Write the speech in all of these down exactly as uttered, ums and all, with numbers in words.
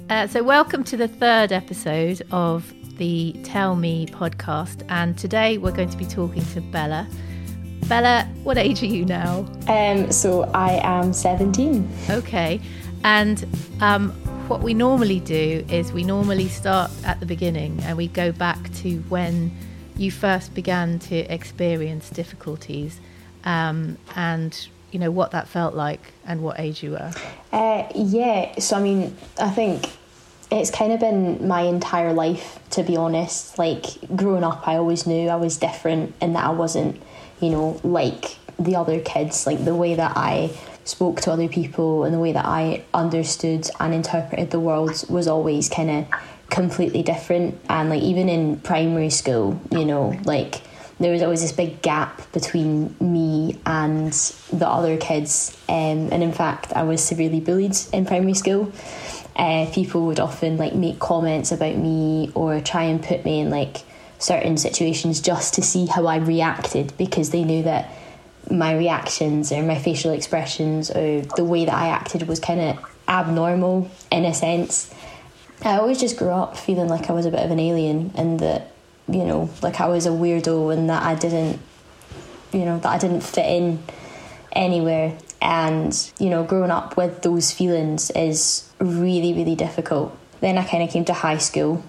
Uh, so welcome to the third episode of the Tell Me podcast, and today we're going to be talking to Bella. Bella, what age are you now? Um, so I am seventeen. Okay, and um, what we normally do is we normally start at the beginning and we go back to when you first began to experience difficulties, um, and you know what that felt like and what age you were. Uh, yeah, so I mean, I think it's kind of been my entire life, to be honest. Like, growing up, I always knew I was different and that I wasn't, you know, like the other kids. Like, the way that I spoke to other people and the way that I understood and interpreted the world was always kind of completely different. And, like, even in primary school, you know, like, there was always this big gap between me and the other kids. Um, and in fact, I was severely bullied in primary school. Uh, people would often like make comments about me or try and put me in like certain situations just to see how I reacted, because they knew that my reactions or my facial expressions or the way that I acted was kind of abnormal in a sense. I always just grew up feeling like I was a bit of an alien, and that, you know, like I was a weirdo and that I didn't, you know, that I didn't fit in anywhere. And, you know, growing up with those feelings is really, really difficult. Then I kind of came to high school,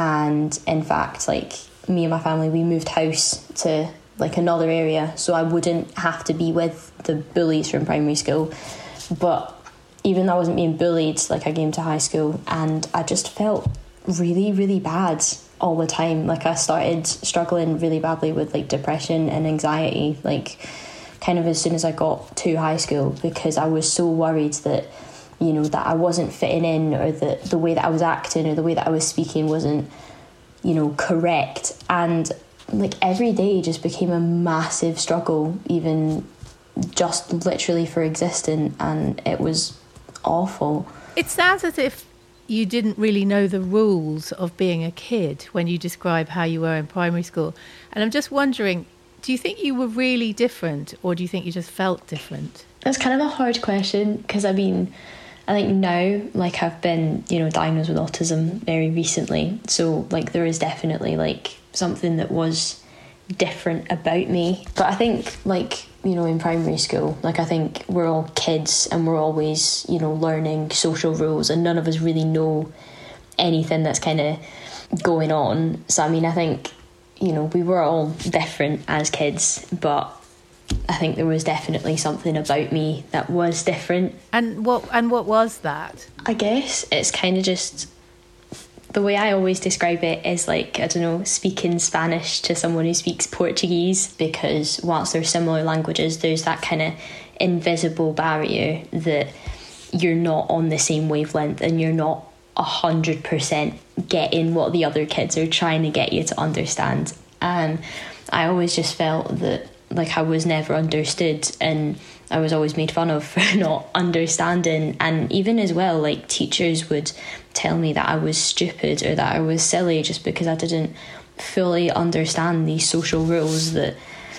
and in fact, like, me and my family, we moved house to like another area so I wouldn't have to be with the bullies from primary school. But even though I wasn't being bullied, like, I came to high school and I just felt really, really bad all the time. Like, I started struggling really badly with like depression and anxiety, like kind of as soon as I got to high school, because I was so worried that, you know, that I wasn't fitting in, or that the way that I was acting or the way that I was speaking wasn't, you know, correct. And like every day just became a massive struggle, even just literally for existing, and it was awful. It sounds as if you didn't really know the rules of being a kid when you describe how you were in primary school. And I'm just wondering, do you think you were really different, or do you think you just felt different? That's kind of a hard question, because I mean, I think now, like, I've been, you know, diagnosed with autism very recently. So, like, there is definitely, like, something that was different about me. But I think, like, you know, in primary school, like, I think we're all kids and we're always, you know, learning social rules, and none of us really know anything that's kind of going on. So, I mean, I think, you know, we were all different as kids, but I think there was definitely something about me that was different. And what and what was that? I guess it's kind of just, the way I always describe it is like, I don't know, speaking Spanish to someone who speaks Portuguese, because whilst they're similar languages, there's that kind of invisible barrier that you're not on the same wavelength and you're not one hundred percent getting what the other kids are trying to get you to understand. And I always just felt that, like, I was never understood, and I was always made fun of for not understanding. And even as well, like, teachers would tell me that I was stupid or that I was silly just because I didn't fully understand these social rules that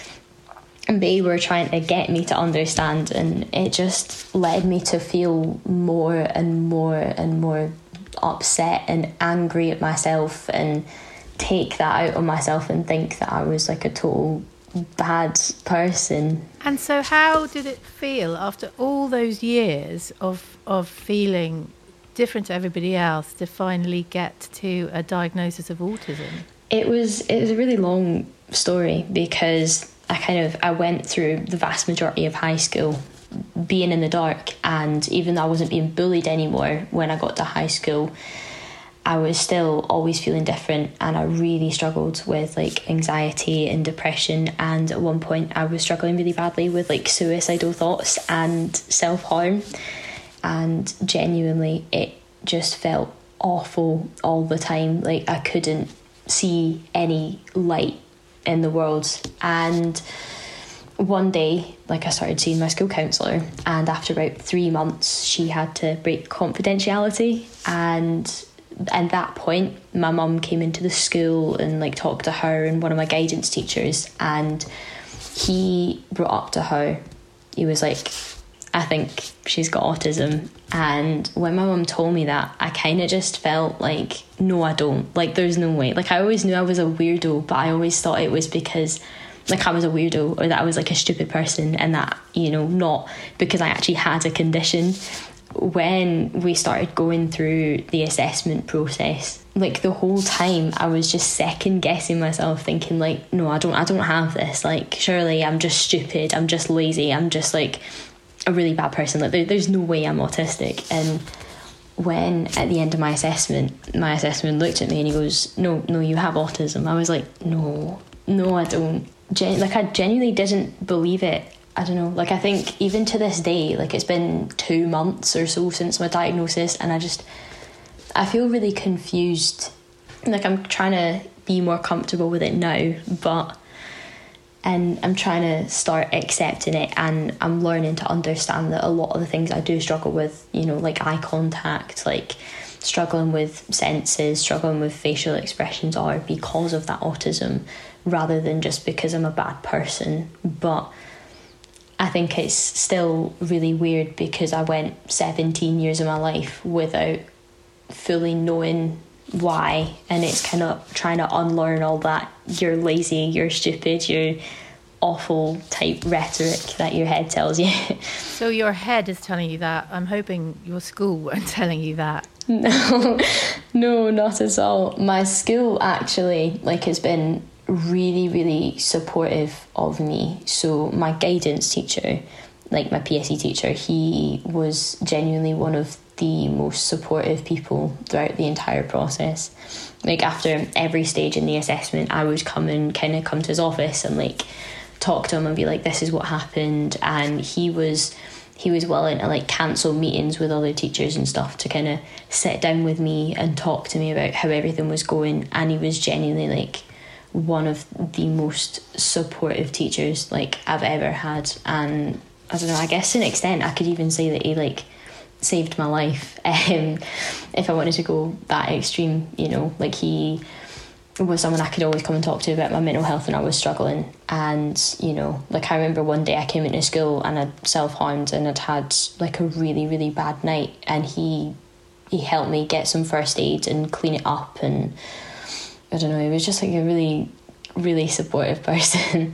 they were trying to get me to understand. And it just led me to feel more and more and more upset and angry at myself, and take that out on myself and think that I was like a total bad person. And so how did it feel after all those years of of feeling different to everybody else to finally get to a diagnosis of autism? It was it was a really long story, because I kind of I went through the vast majority of high school being in the dark, and even though I wasn't being bullied anymore when I got to high school, I was still always feeling different, and I really struggled with like anxiety and depression, and at one point I was struggling really badly with like suicidal thoughts and self-harm, and genuinely it just felt awful all the time. Like, I couldn't see any light in the world. And one day, like, I started seeing my school counsellor, and after about three months she had to break confidentiality, and at that point my mum came into the school and like talked to her and one of my guidance teachers, and he brought up to her, he was like, I think she's got autism. And when my mum told me that, I kind of just felt like, no, I don't. Like, there's no way. Like, I always knew I was a weirdo, but I always thought it was because, like, I was a weirdo, or that I was, like, a stupid person, and that, you know, not because I actually had a condition. When we started going through the assessment process, like, the whole time I was just second guessing myself, thinking like, no, I don't I don't have this. Like, surely I'm just stupid, I'm just lazy, I'm just like a really bad person. Like, there, there's no way I'm autistic. And when at the end of my assessment, my assessment looked at me and he goes, no, no, you have autism. I was like, no, no, I don't. Gen- like, I genuinely didn't believe it. I don't know, like, I think even to this day, like, it's been two months or so since my diagnosis, and I just, I feel really confused. Like, I'm trying to be more comfortable with it now, but, and I'm trying to start accepting it, and I'm learning to understand that a lot of the things I do struggle with, you know, like eye contact, like struggling with senses, struggling with facial expressions, are because of that autism, rather than just because I'm a bad person. But I think it's still really weird because I went seventeen years of my life without fully knowing why, and it's kind of trying to unlearn all that you're lazy, you're stupid, you're awful type rhetoric that your head tells you. So your head is telling you that. I'm hoping your school weren't telling you that. No, no, not at all. My school actually, like, has been really, really supportive of me. So my guidance teacher, like my P S E teacher, he was genuinely one of the most supportive people throughout the entire process. Like, after every stage in the assessment, I would come and kind of come to his office and like talk to him and be like, this is what happened. And he was he was willing to like cancel meetings with other teachers and stuff to kind of sit down with me and talk to me about how everything was going. And he was genuinely like one of the most supportive teachers like I've ever had. And I don't know, I guess to an extent I could even say that he like saved my life, um, if I wanted to go that extreme, you know. Like, he was someone I could always come and talk to about my mental health when I was struggling. And, you know, like, I remember one day I came into school and I'd self-harmed and I'd had like a really, really bad night, and he he helped me get some first aid and clean it up. And I don't know, he was just like a really, really supportive person.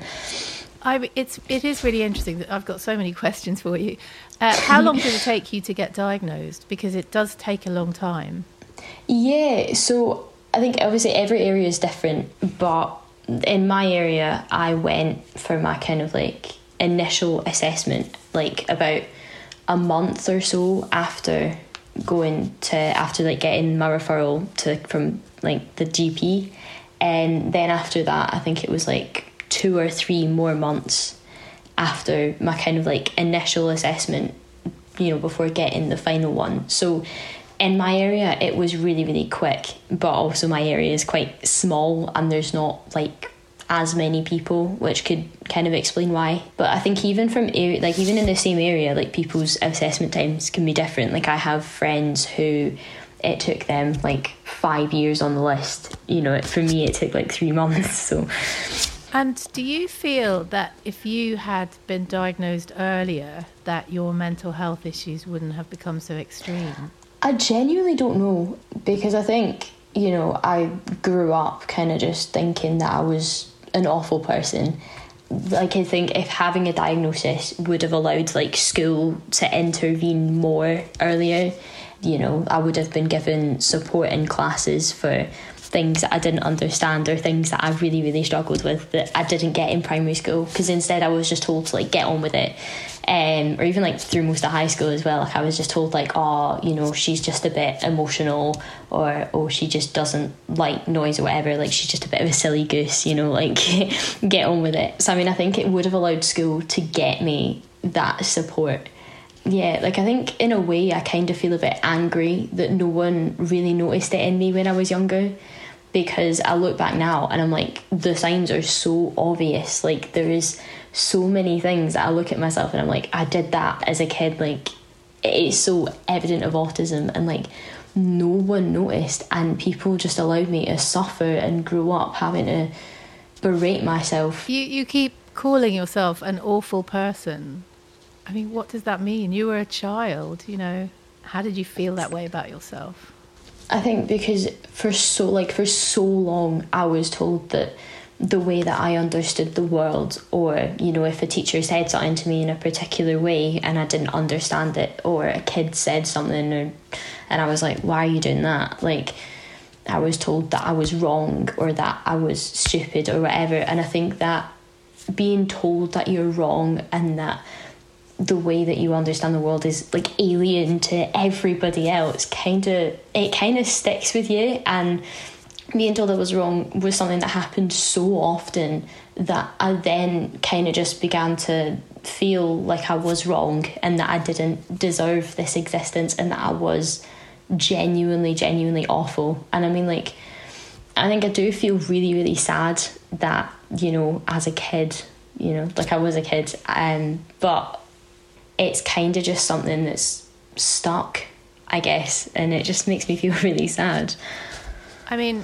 I, it's it is really interesting. I've got so many questions for you. Uh, how long did it take you to get diagnosed? Because it does take a long time. Yeah, so I think obviously every area is different, but in my area, I went for my kind of like initial assessment like about a month or so after going to after like getting my referral to from like the G P, and then after that I think it was like two or three more months after my kind of like initial assessment, you know, before getting the final one. So in my area it was really, really quick, but also my area is quite small and there's not like as many people, which could kind of explain why. But I think even from area, like even in the same area, like people's assessment times can be different. Like, I have friends who it took them like five years on the list, you know. For me it took like three months. So, and do you feel that if you had been diagnosed earlier that your mental health issues wouldn't have become so extreme? I genuinely don't know, because I think, you know, I grew up kind of just thinking that I was an awful person. Like, I think if having a diagnosis would have allowed like school to intervene more earlier, you know, I would have been given support in classes for things that I didn't understand or things that I really, really struggled with that I didn't get in primary school, because instead I was just told to like get on with it. Um, or even like through most of high school as well, like I was just told like, oh, you know, she's just a bit emotional, or oh, she just doesn't like noise or whatever, like she's just a bit of a silly goose, you know, like get on with it. So I mean, I think it would have allowed school to get me that support. Yeah, like I think in a way I kind of feel a bit angry that no one really noticed it in me when I was younger, because I look back now and I'm like, the signs are so obvious. Like, there is so many things that I look at myself and I'm like, I did that as a kid. Like, it is so evident of autism, and like no one noticed, and people just allowed me to suffer and grow up having to berate myself. You you keep calling yourself an awful person. I mean, what does that mean? You were a child, you know. How did you feel that way about yourself? I think because for so like for so long I was told that the way that I understood the world, or, you know, if a teacher said something to me in a particular way and I didn't understand it, or a kid said something or, and I was like, why are you doing that? Like, I was told that I was wrong or that I was stupid or whatever. And I think that being told that you're wrong and that the way that you understand the world is like alien to everybody else, kind of it kind of sticks with you. And being told I was wrong was something that happened so often that I then kind of just began to feel like I was wrong and that I didn't deserve this existence and that I was genuinely genuinely awful. And I mean, like, I think I do feel really really sad that, you know, as a kid, you know, like I was a kid, um but it's kind of just something that's stuck, I guess, and it just makes me feel really sad. I mean,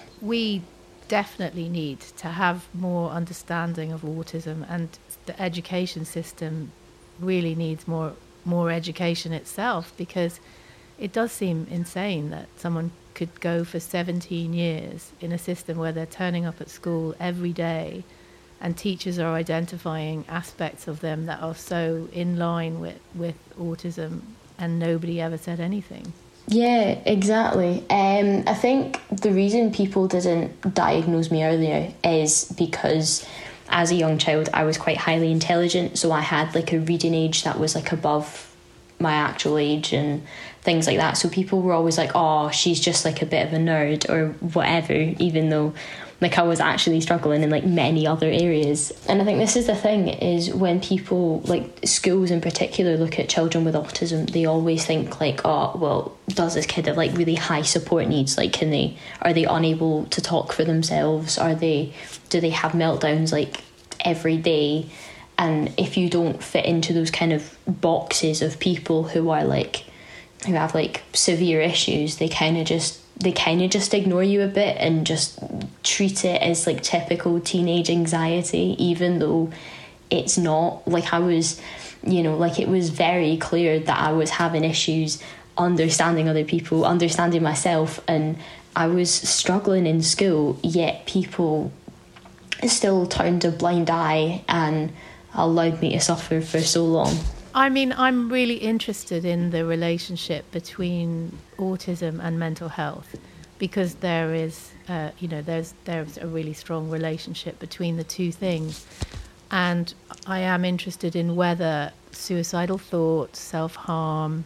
we definitely need to have more understanding of autism, and the education system really needs more more education itself, because it does seem insane that someone could go for seventeen years in a system where they're turning up at school every day and teachers are identifying aspects of them that are so in line with, with autism, and nobody ever said anything. Yeah, exactly. Um, I think the reason people didn't diagnose me earlier is because as a young child I was quite highly intelligent, so I had like a reading age that was like above my actual age and things like that. So people were always like, oh, she's just like a bit of a nerd or whatever, even though like I was actually struggling in like many other areas. And I think this is the thing, is when people, like schools in particular, look at children with autism, they always think like, oh, well, does this kid have like really high support needs? Like, can they, are they unable to talk for themselves? Are they, do they have meltdowns like every day? And if you don't fit into those kind of boxes of people who are like, who have like severe issues, they kind of just they kind of just ignore you a bit and just treat it as like typical teenage anxiety, even though it's not. Like I was, you know, like it was very clear that I was having issues understanding other people, understanding myself, and I was struggling in school, yet people still turned a blind eye and allowed me to suffer for so long. I mean, I'm really interested in the relationship between autism and mental health, because there is, uh, you know, there's there's a really strong relationship between the two things. And I am interested in whether suicidal thoughts, self-harm,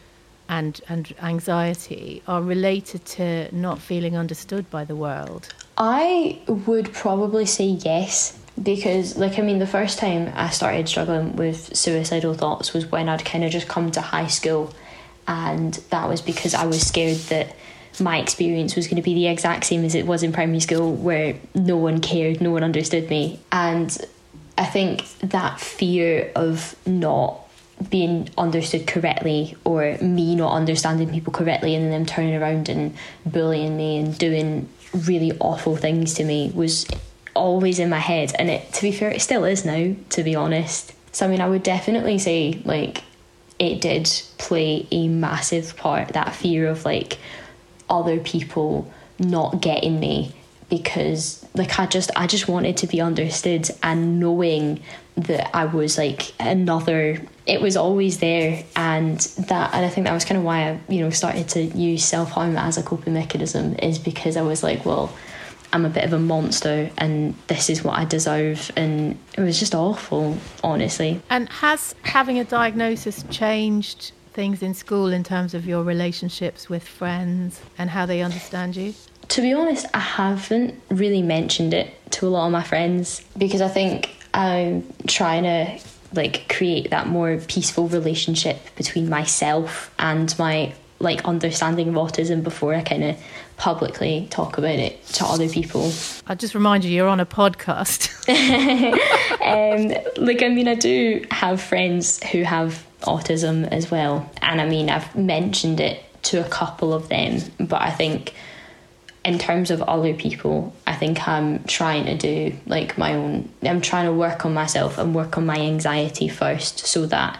and and anxiety are related to not feeling understood by the world. I would probably say yes. Because, like, I mean, the first time I started struggling with suicidal thoughts was when I'd kind of just come to high school, and that was because I was scared that my experience was going to be the exact same as it was in primary school, where no one cared, no one understood me. And I think that fear of not being understood correctly, or me not understanding people correctly and then them turning around and bullying me and doing really awful things to me, was always in my head. And it, to be fair, it still is now, to be honest. So I mean, I would definitely say like it did play a massive part, that fear of like other people not getting me, because like I just I just wanted to be understood, and knowing that I was like another, it was always there. And that, and I think that was kind of why I, you know, started to use self-harm as a coping mechanism, is because I was like, well, I'm a bit of a monster and this is what I deserve. And it was just awful, honestly. And has having a diagnosis changed things in school in terms of your relationships with friends and how they understand you? To be honest, I haven't really mentioned it to a lot of my friends, because I think I'm trying to like create that more peaceful relationship between myself and my like understanding of autism before I kind of publicly talk about it to other people. I'll just remind you, you're on a podcast. um, like, I mean, I do have friends who have autism as well. And I mean, I've mentioned it to a couple of them, but I think in terms of other people, I think I'm trying to do like my own, I'm trying to work on myself and work on my anxiety first, so that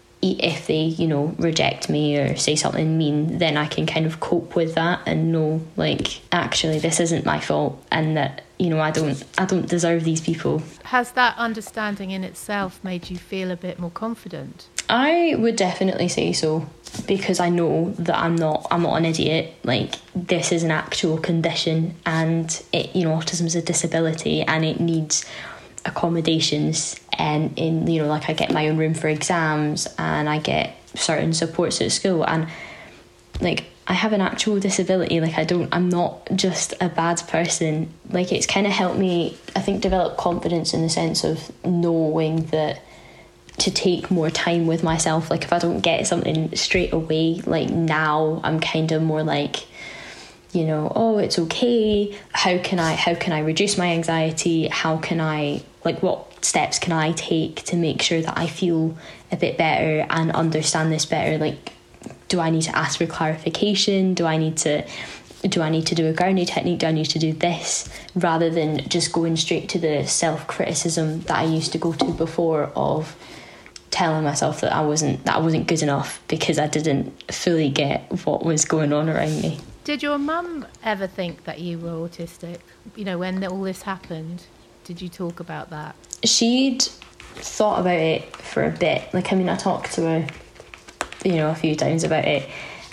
if they, you know, reject me or say something mean, then I can kind of cope with that and know, like, actually this isn't my fault, and that, you know, I don't I don't deserve these people. Has that understanding in itself made you feel a bit more confident? I would definitely say so, because I know that I'm not I'm not an idiot. Like, this is an actual condition, and it, you know, autism is a disability and it needs accommodations, and in, you know, like, I get my own room for exams and I get certain supports at school, and like, I have an actual disability. Like, I don't I'm not just a bad person. Like, it's kind of helped me, I think, develop confidence in the sense of knowing that to take more time with myself. Like, if I don't get something straight away, like, now I'm kind of more like, you know, oh, it's okay. How can I how can I reduce my anxiety? How can I, like, what steps can I take to make sure that I feel a bit better and understand this better? Like, do I need to ask for clarification? Do I need to do I need to do a grounding technique? Do I need to do this? Rather than just going straight to the self-criticism that I used to go to before, of telling myself that I wasn't that I wasn't good enough because I didn't fully get what was going on around me. Did your mum ever think that you were autistic? You know, when all this happened, did you talk about that? She'd thought about it for a bit. Like, I mean, I talked to her, you know, a few times about it.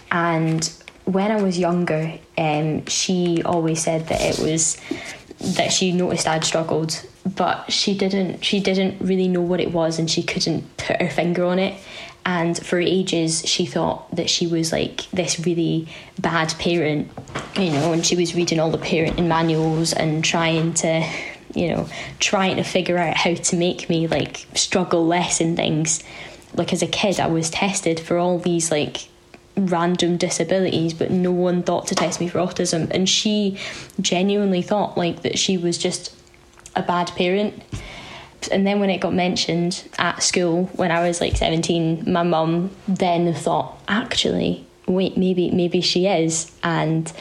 And when I was younger, um, she always said that it was, that she noticed I'd struggled, but she didn't, she didn't really know what it was, and she couldn't put her finger on it. And for ages, she thought that she was like this really bad parent, you know, and she was reading all the parenting manuals and trying to, you know, trying to figure out how to make me, like, struggle less in things. Like, as a kid, I was tested for all these, like, random disabilities, but no one thought to test me for autism. And she genuinely thought, like, that she was just a bad parent. And then when it got mentioned at school when I was like seventeen, my mum then thought, actually, wait, maybe maybe she is. And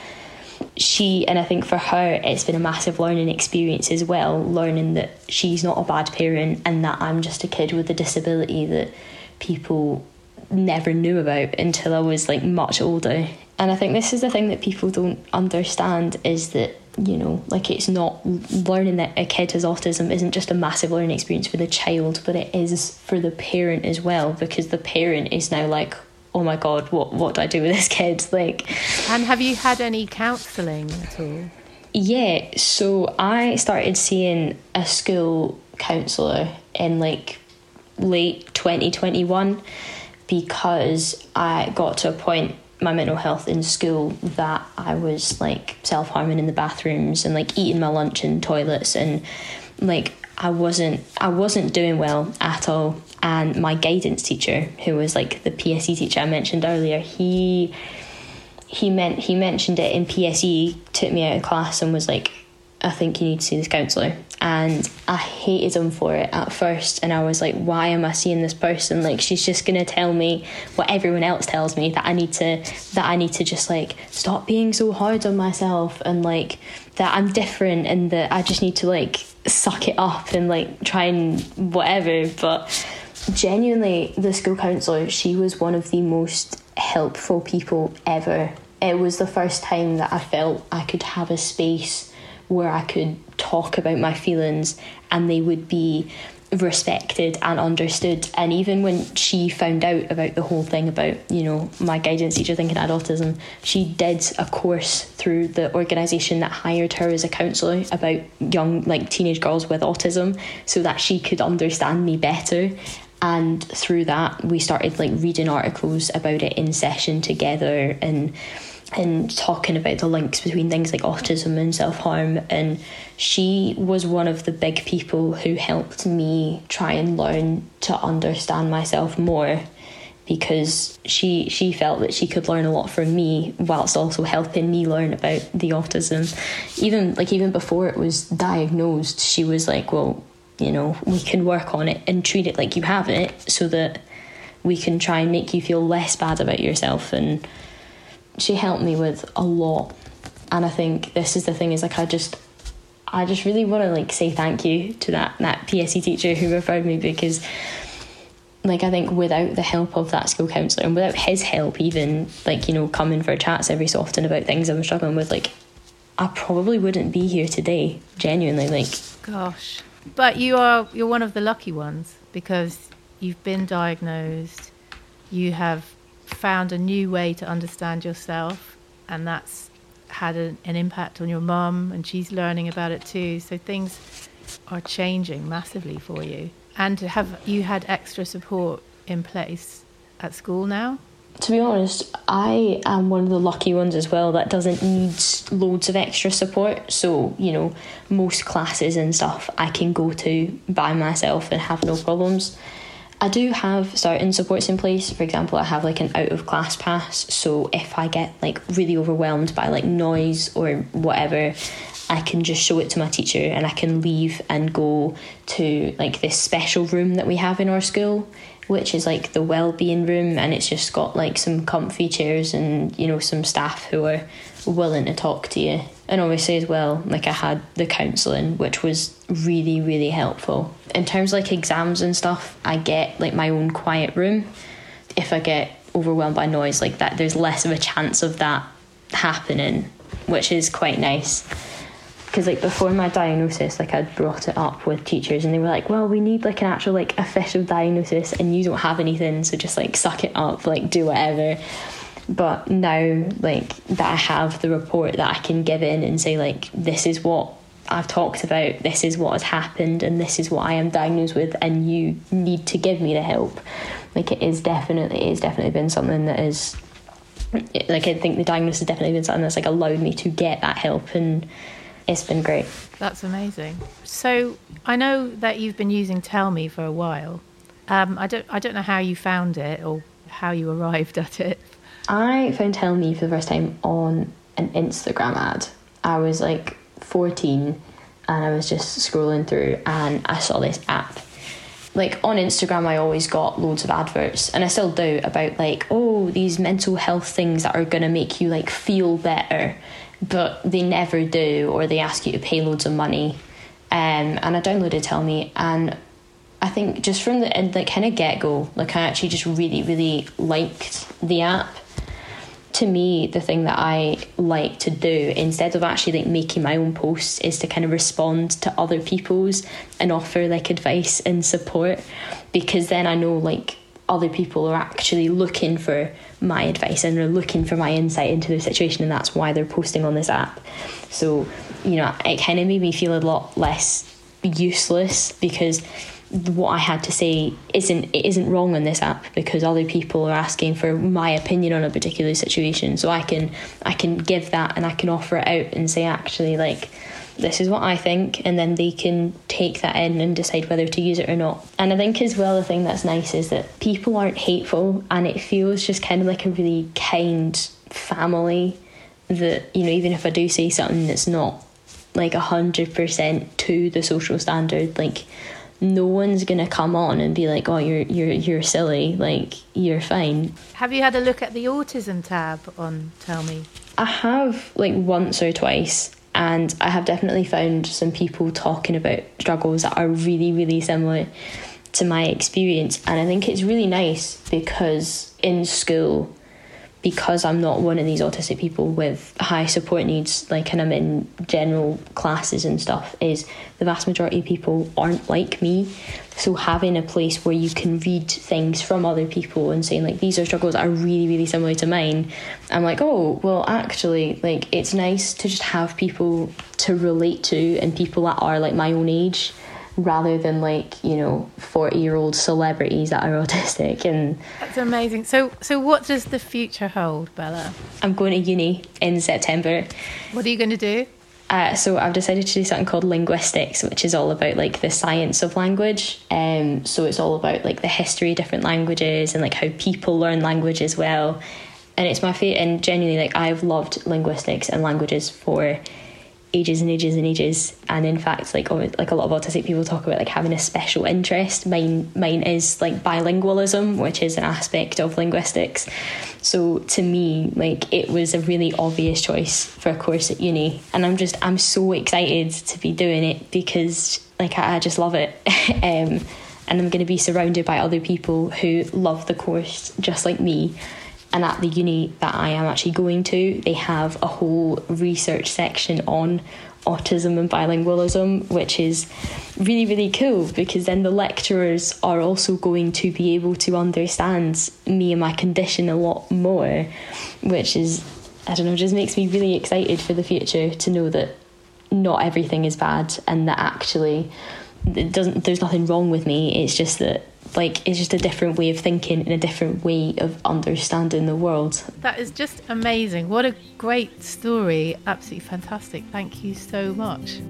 she, and I think for her, it's been a massive learning experience as well, learning that she's not a bad parent and that I'm just a kid with a disability that people never knew about until I was, like, much older. And I think this is the thing that people don't understand, is that, you know, like, it's not, learning that a kid has autism isn't just a massive learning experience for the child, but it is for the parent as well, because the parent is now like, oh my god, what what do I do with this kid? Like, and have you had any counselling at all? Yeah, so I started seeing a school counsellor in, like, late twenty twenty-one, because I got to a point, my mental health in school, that I was, like, self-harming in the bathrooms and, like, eating my lunch in toilets, and, like, I wasn't I wasn't doing well at all. And my guidance teacher, who was, like, the P S E teacher I mentioned earlier, he he meant he mentioned it in P S E, took me out of class and was like, I think you need to see this counsellor. And I hated him for it at first, and I was like, why am I seeing this person? Like, she's just gonna tell me what everyone else tells me, that I need to that I need to just, like, stop being so hard on myself, and, like, that I'm different, and that I just need to, like, suck it up and, like, try and whatever. But genuinely, the school counsellor, she was one of the most helpful people ever. It was the first time that I felt I could have a space where I could talk about my feelings and they would be respected and understood. And even when she found out about the whole thing about, you know, my guidance teacher thinking I had autism, she did a course through the organisation that hired her as a counsellor about young, like, teenage girls with autism, so that she could understand me better. And through that, we started, like, reading articles about it in session together, and and talking about the links between things like autism and self-harm. And she was one of the big people who helped me try and learn to understand myself more, because she she felt that she could learn a lot from me whilst also helping me learn about the autism. Even like even before it was diagnosed, she was like, well, you know, we can work on it and treat it like you have it, so that we can try and make you feel less bad about yourself. And she helped me with a lot. And I think this is the thing, is like I just I just really want to like say thank you to that that P S E teacher who referred me, because like I think without the help of that school counsellor, and without his help even, like, you know, coming for chats every so often about things I was struggling with, like I probably wouldn't be here today, genuinely. Like, gosh. But you are you're one of the lucky ones, because you've been diagnosed, you have found a new way to understand yourself, and that's had an, an impact on your mum, and she's learning about it too. So things are changing massively for you. And have you had extra support in place at school now? To be honest, I am one of the lucky ones as well that doesn't need loads of extra support. So, you know, most classes and stuff I can go to by myself and have no problems. I do have certain supports in place. For example, I have like an out of class pass. So if I get like really overwhelmed by like noise or whatever, I can just show it to my teacher and I can leave and go to like this special room that we have in our school, which is like the wellbeing room, and it's just got like some comfy chairs and, you know, some staff who are willing to talk to you. And obviously as well, like I had the counselling, which was really, really helpful. In terms of like exams and stuff, I get like my own quiet room. If I get overwhelmed by noise like that, there's less of a chance of that happening, which is quite nice. Because like before my diagnosis, like I'd brought it up with teachers and they were like, well, we need like an actual like official diagnosis and you don't have anything, so just like suck it up, like do whatever. But now like that I have the report that I can give in and say like, this is what I've talked about, this is what has happened, and this is what I am diagnosed with, and you need to give me the help. Like it is definitely it is definitely been something that is like, I think the diagnosis has definitely been something that's like allowed me to get that help, and it's been great. That's amazing. So I know that you've been using Tell Me for a while. Um, I don't I don't know how you found it or how you arrived at it. I found Tell Me for the first time on an Instagram ad. I was like fourteen and I was just scrolling through and I saw this app. Like on Instagram I always got loads of adverts, and I still do, about like, oh, these mental health things that are going to make you like feel better, but they never do, or they ask you to pay loads of money. Um, and I downloaded Tell Me, and I think just from the like kind of get-go, like I actually just really, really liked the app. To me, the thing that I like to do, instead of actually like making my own posts, is to kind of respond to other people's and offer like advice and support, because then I know like other people are actually looking for my advice and are looking for my insight into their situation, and that's why they're posting on this app. So, you know, it kind of made me feel a lot less useless, because what I had to say isn't it isn't wrong on this app, because other people are asking for my opinion on a particular situation. So I can I can give that, and I can offer it out and say, actually, like, this is what I think, and then they can take that in and decide whether to use it or not. And I think as well, the thing that's nice is that people aren't hateful, and it feels just kind of like a really kind family that, you know, even if I do say something that's not like a hundred percent to the social standard, like no one's gonna come on and be like, oh, you're you're you're silly, like you're fine. Have you had a look at the autism tab on Tell Me? I have, like once or twice, and I have definitely found some people talking about struggles that are really, really similar to my experience. And I think it's really nice, because in school, because I'm not one of these autistic people with high support needs, like, and I'm in general classes and stuff, is the vast majority of people aren't like me. So having a place where you can read things from other people and saying, like, these are struggles that are really, really similar to mine, I'm like, oh, well, actually, like, it's nice to just have people to relate to, and people that are, like, my own age, rather than, like, you know, forty-year-old celebrities that are autistic. And that's amazing. So so what does the future hold, Bella? I'm going to uni in September. What are you going to do? Uh, so I've decided to do something called linguistics, which is all about, like, the science of language. Um, so it's all about, like, the history of different languages and, like, how people learn language as well. And it's my favourite, and genuinely, like, I've loved linguistics and languages for ages and ages and ages. And in fact, like like a lot of autistic people talk about like having a special interest. Mine mine is like bilingualism, which is an aspect of linguistics. So to me, like it was a really obvious choice for a course at uni, and I'm just I'm so excited to be doing it because like I, I just love it. um, and I'm going to be surrounded by other people who love the course just like me. And at the uni that I am actually going to, they have a whole research section on autism and bilingualism, which is really, really cool, because then the lecturers are also going to be able to understand me and my condition a lot more, which is, I don't know, just makes me really excited for the future to know that not everything is bad and that actually it doesn't, there's nothing wrong with me. It's just that like it's just a different way of thinking and a different way of understanding the world. That is just amazing. What a great story. Absolutely fantastic. Thank you so much.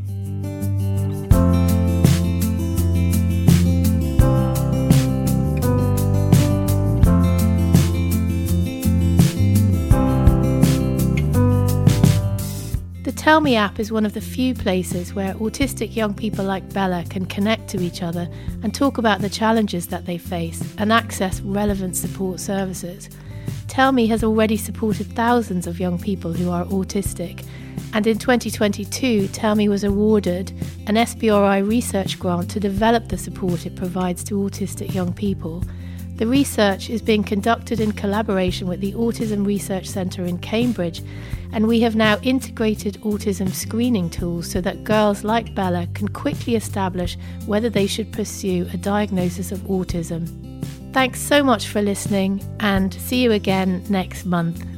The Tell Me app is one of the few places where autistic young people like Bella can connect to each other and talk about the challenges that they face and access relevant support services. Tell Me has already supported thousands of young people who are autistic, and in twenty twenty-two, Tell Me was awarded an S B R I research grant to develop the support it provides to autistic young people. The research is being conducted in collaboration with the Autism Research Centre in Cambridge, and we have now integrated autism screening tools so that girls like Bella can quickly establish whether they should pursue a diagnosis of autism. Thanks so much for listening, and see you again next month.